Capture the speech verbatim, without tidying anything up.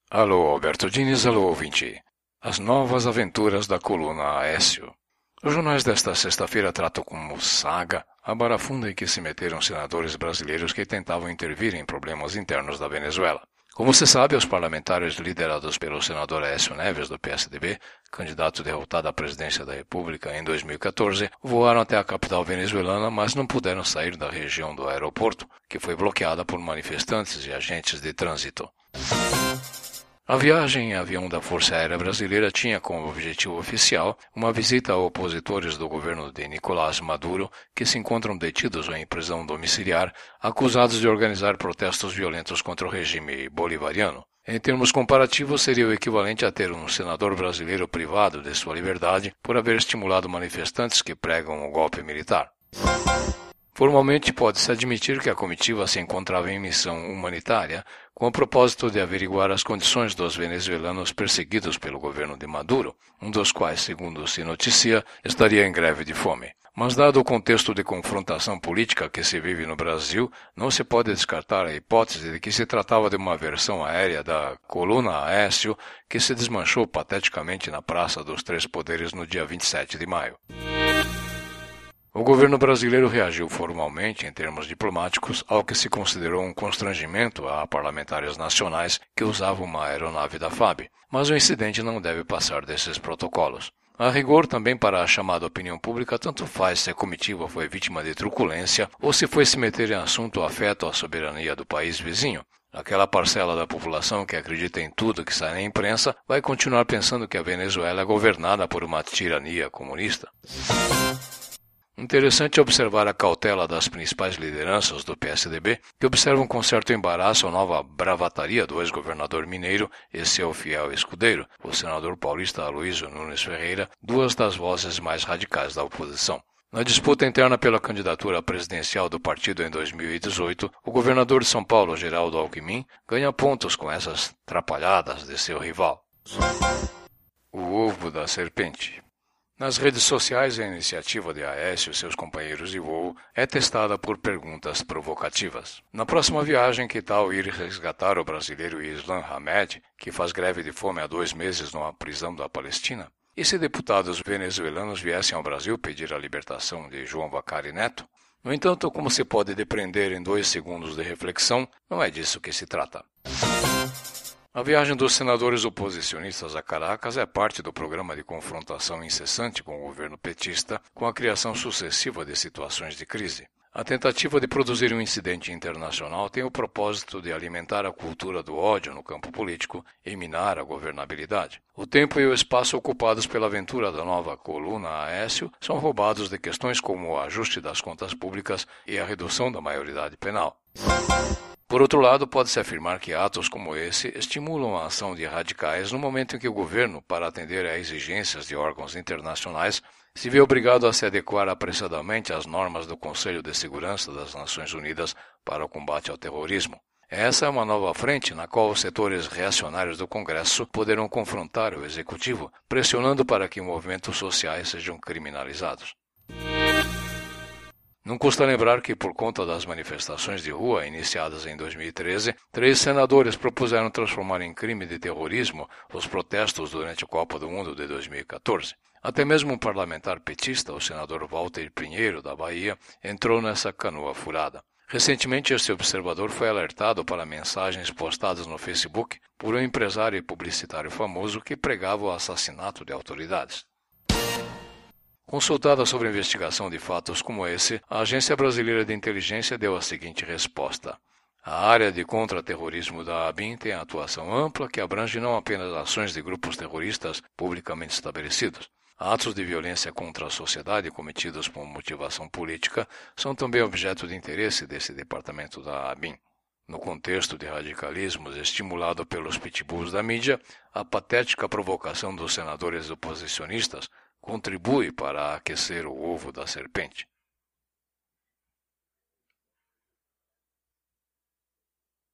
Alô, Alberto Diniz, alô, ouvinte. As novas aventuras da coluna Aécio. Os jornais desta sexta-feira tratam como saga a barafunda em que se meteram senadores brasileiros que tentavam intervir em problemas internos da Venezuela. Como se sabe, os parlamentares liderados pelo senador Aécio Neves, do P S D B, candidato derrotado à presidência da República em dois mil e quatorze, voaram até a capital venezuelana, mas não puderam sair da região do aeroporto, que foi bloqueada por manifestantes e agentes de trânsito. A viagem em avião da Força Aérea Brasileira tinha como objetivo oficial uma visita a opositores do governo de Nicolás Maduro que se encontram detidos ou em prisão domiciliar, acusados de organizar protestos violentos contra o regime bolivariano. Em termos comparativos, seria o equivalente a ter um senador brasileiro privado de sua liberdade por haver estimulado manifestantes que pregam o golpe militar. Formalmente, pode-se admitir que a comitiva se encontrava em missão humanitária, com o propósito de averiguar as condições dos venezuelanos perseguidos pelo governo de Maduro, um dos quais, segundo se noticia, estaria em greve de fome. Mas, dado o contexto de confrontação política que se vive no Brasil, não se pode descartar a hipótese de que se tratava de uma versão aérea da coluna Aécio que se desmanchou pateticamente na Praça dos Três Poderes no dia vinte e sete de maio. O governo brasileiro reagiu formalmente, em termos diplomáticos, ao que se considerou um constrangimento a parlamentares nacionais que usavam uma aeronave da F A B, mas o incidente não deve passar desses protocolos. A rigor, também para a chamada opinião pública, tanto faz se a comitiva foi vítima de truculência ou se foi se meter em assunto afeto à soberania do país vizinho. Aquela parcela da população que acredita em tudo que sai na imprensa vai continuar pensando que a Venezuela é governada por uma tirania comunista. Interessante observar a cautela das principais lideranças do P S D B, que observam com certo embaraço a nova bravataria do ex-governador mineiro e seu fiel escudeiro, o senador paulista Aloysio Nunes Ferreira, duas das vozes mais radicais da oposição. Na disputa interna pela candidatura presidencial do partido em dois mil e dezoito, o governador de São Paulo, Geraldo Alckmin, ganha pontos com essas trapalhadas de seu rival. O ovo da serpente. Nas redes sociais, a iniciativa de Aécio e seus companheiros de voo é testada por perguntas provocativas. Na próxima viagem, que tal ir resgatar o brasileiro Islam Hamed, que faz greve de fome há dois meses numa prisão da Palestina? E se deputados venezuelanos viessem ao Brasil pedir a libertação de João Vacari Neto? No entanto, como se pode depreender em dois segundos de reflexão, não é disso que se trata. A viagem dos senadores oposicionistas a Caracas é parte do programa de confrontação incessante com o governo petista, com a criação sucessiva de situações de crise. A tentativa de produzir um incidente internacional tem o propósito de alimentar a cultura do ódio no campo político e minar a governabilidade. O tempo e o espaço ocupados pela aventura da nova coluna Aécio são roubados de questões como o ajuste das contas públicas e a redução da maioridade penal. Por outro lado, pode-se afirmar que atos como esse estimulam a ação de radicais no momento em que o governo, para atender a exigências de órgãos internacionais, se vê obrigado a se adequar apressadamente às normas do Conselho de Segurança das Nações Unidas para o combate ao terrorismo. Essa é uma nova frente na qual os setores reacionários do Congresso poderão confrontar o Executivo, pressionando para que movimentos sociais sejam criminalizados. Não custa lembrar que, por conta das manifestações de rua iniciadas em dois mil e treze, três senadores propuseram transformar em crime de terrorismo os protestos durante a Copa do Mundo de dois mil e quatorze. Até mesmo um parlamentar petista, o senador Walter Pinheiro, da Bahia, entrou nessa canoa furada. Recentemente, este observador foi alertado para mensagens postadas no Facebook por um empresário e publicitário famoso que pregava o assassinato de autoridades. Consultada sobre a investigação de fatos como esse, a Agência Brasileira de Inteligência deu a seguinte resposta. A área de contra-terrorismo da ABIN tem atuação ampla que abrange não apenas ações de grupos terroristas publicamente estabelecidos. Atos de violência contra a sociedade cometidos por motivação política são também objeto de interesse desse departamento da ABIN. No contexto de radicalismos estimulado pelos pitbulls da mídia, a patética provocação dos senadores oposicionistas contribui para aquecer o ovo da serpente.